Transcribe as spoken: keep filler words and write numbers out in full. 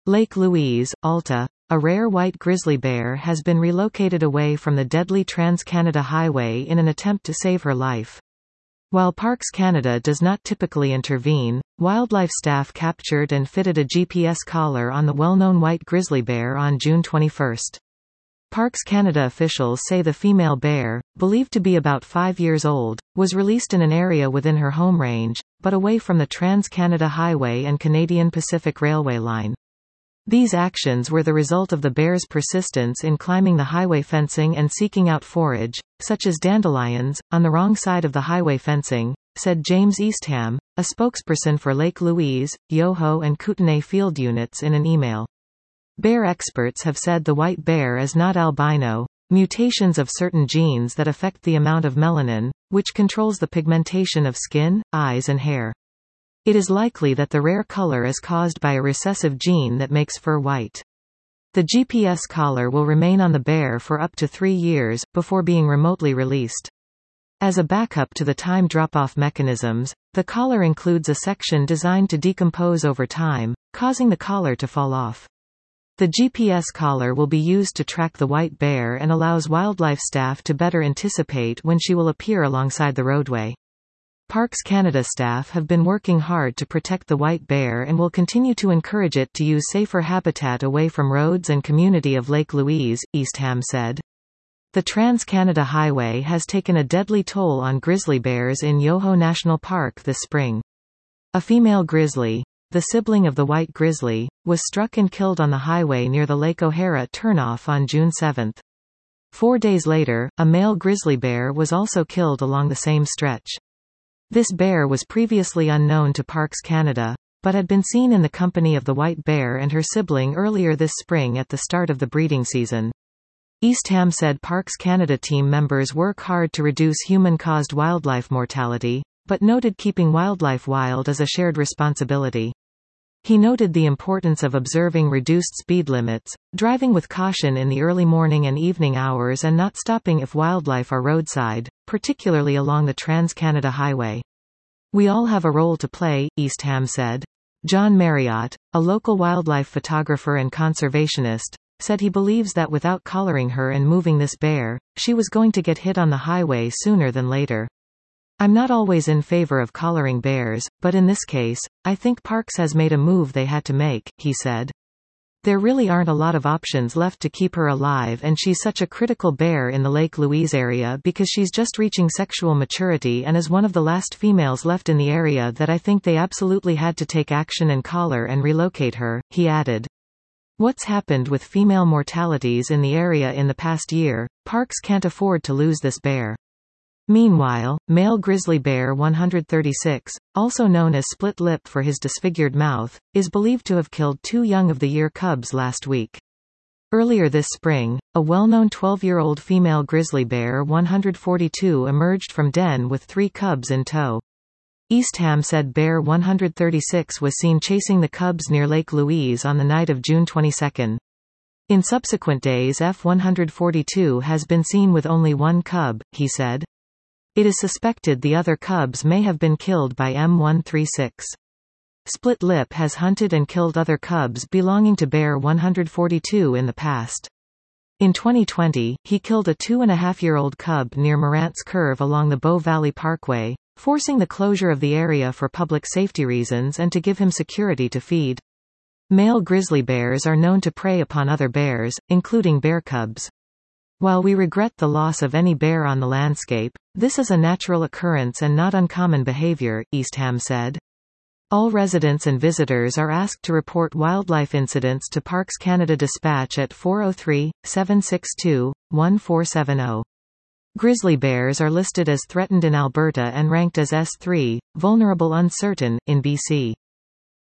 Lake Louise, Alta. A rare white grizzly bear has been relocated away from the deadly Trans-Canada Highway in an attempt to save her life. While Parks Canada does not typically intervene, wildlife staff captured and fitted a G P S collar on the well-known white grizzly bear on June twenty-first. Parks Canada officials say the female bear, believed to be about five years old, was released in an area within her home range, but away from the Trans-Canada Highway and Canadian Pacific Railway line. These actions were the result of the bear's persistence in climbing the highway fencing and seeking out forage, such as dandelions, on the wrong side of the highway fencing, said James Eastham, a spokesperson for Lake Louise, Yoho and Kootenay field units in an email. Bear experts have said the white bear is not albino. Mutations of certain genes that affect the amount of melanin, which controls the pigmentation of skin, eyes and hair. It is likely that the rare color is caused by a recessive gene that makes fur white. The G P S collar will remain on the bear for up to three years, before being remotely released. As a backup to the time drop-off mechanisms, the collar includes a section designed to decompose over time, causing the collar to fall off. The G P S collar will be used to track the white bear and allows wildlife staff to better anticipate when she will appear alongside the roadway. Parks Canada staff have been working hard to protect the white bear and will continue to encourage it to use safer habitat away from roads and community of Lake Louise, Eastham said. The Trans-Canada Highway has taken a deadly toll on grizzly bears in Yoho National Park this spring. A female grizzly, the sibling of the white grizzly, was struck and killed on the highway near the Lake O'Hara turnoff on June seventh. Four days later, a male grizzly bear was also killed along the same stretch. This bear was previously unknown to Parks Canada, but had been seen in the company of the white bear and her sibling earlier this spring at the start of the breeding season. Eastham said Parks Canada team members work hard to reduce human-caused wildlife mortality, but noted keeping wildlife wild is a shared responsibility. He noted the importance of observing reduced speed limits, driving with caution in the early morning and evening hours and not stopping if wildlife are roadside, particularly along the Trans-Canada Highway. We all have a role to play, Eastham said. John Marriott, a local wildlife photographer and conservationist, said he believes that without collaring her and moving this bear, she was going to get hit on the highway sooner than later. I'm not always in favor of collaring bears, but in this case, I think Parks has made a move they had to make, he said. There really aren't a lot of options left to keep her alive, and she's such a critical bear in the Lake Louise area because she's just reaching sexual maturity and is one of the last females left in the area that I think they absolutely had to take action and collar and relocate her, he added. What's happened with female mortalities in the area in the past year, Parks can't afford to lose this bear. Meanwhile, male grizzly bear one hundred thirty-six, also known as split lip for his disfigured mouth, is believed to have killed two young-of-the-year cubs last week. Earlier this spring, a well-known twelve-year-old female grizzly bear one hundred forty-two emerged from den with three cubs in tow. Eastham said bear one hundred thirty-six was seen chasing the cubs near Lake Louise on the night of June twenty-second. In subsequent days F one hundred forty-two has been seen with only one cub, he said. It is suspected the other cubs may have been killed by M one thirty-six. Split lip has hunted and killed other cubs belonging to bear one hundred forty-two in the past. In twenty twenty, he killed a two-and-a-half-year-old cub near Morant's Curve along the Bow Valley Parkway, forcing the closure of the area for public safety reasons and to give him security to feed. Male grizzly bears are known to prey upon other bears, including bear cubs. While we regret the loss of any bear on the landscape, this is a natural occurrence and not uncommon behavior, Eastham said. All residents and visitors are asked to report wildlife incidents to Parks Canada Dispatch at four oh three, seven six two, one four seven oh. Grizzly bears are listed as threatened in Alberta and ranked as S three, vulnerable uncertain, in B C.